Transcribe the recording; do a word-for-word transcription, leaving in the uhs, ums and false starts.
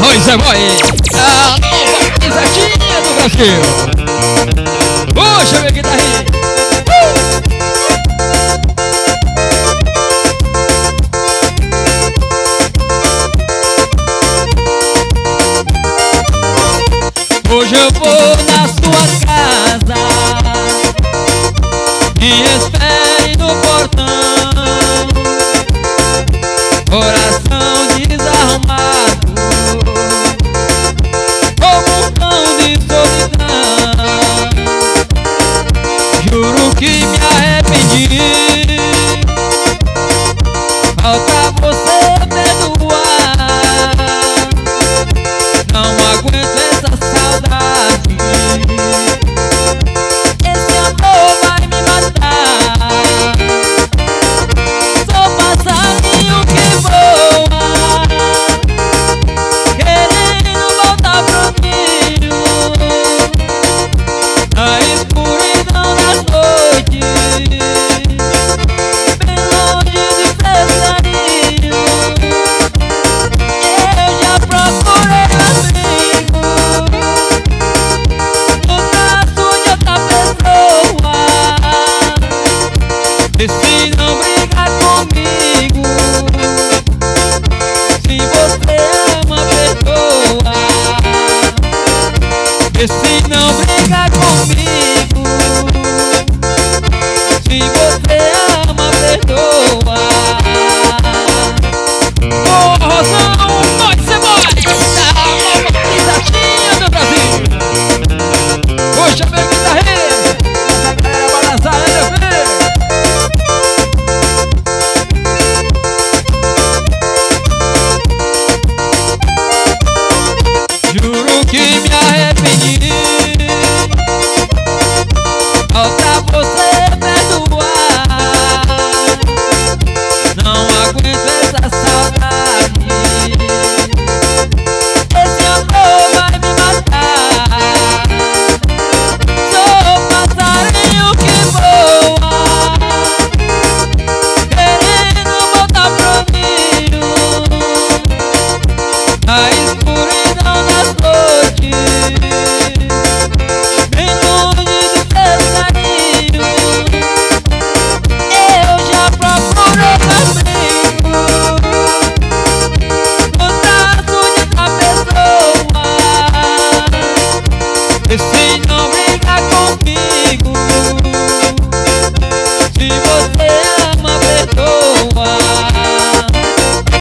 Zé Boy, a nova pisadinha do Brasil. Puxa, minha guitarrinha. Uh! Hoje eu vou na sua casa, me espere no portão, coração desarrumado, juro que me arrependi. Falta você perdoar, não aguento essa saudade. Esse amor vai me matar. Sou passarinho que voa, querendo voltar pro ninho. A escuridão das noites, bem longe de passarinho. Eu já procurei abrigo no braço de outra pessoa. E se não brigar comigo, se você ama, perdoa. E se não brigar comigo, se você ama, perdoa. Ô, Rosão, pode ser boy, a nova pisadinha do Brasil. Puxa, meu guitarrinha, essa galera balançar, né, meu filho? Juro que me arrependi. Falta você perdoar, não aguento essa saudade. Esse amor vai me matar. Sou passarinho que voa, querendo voltar pro ninho. A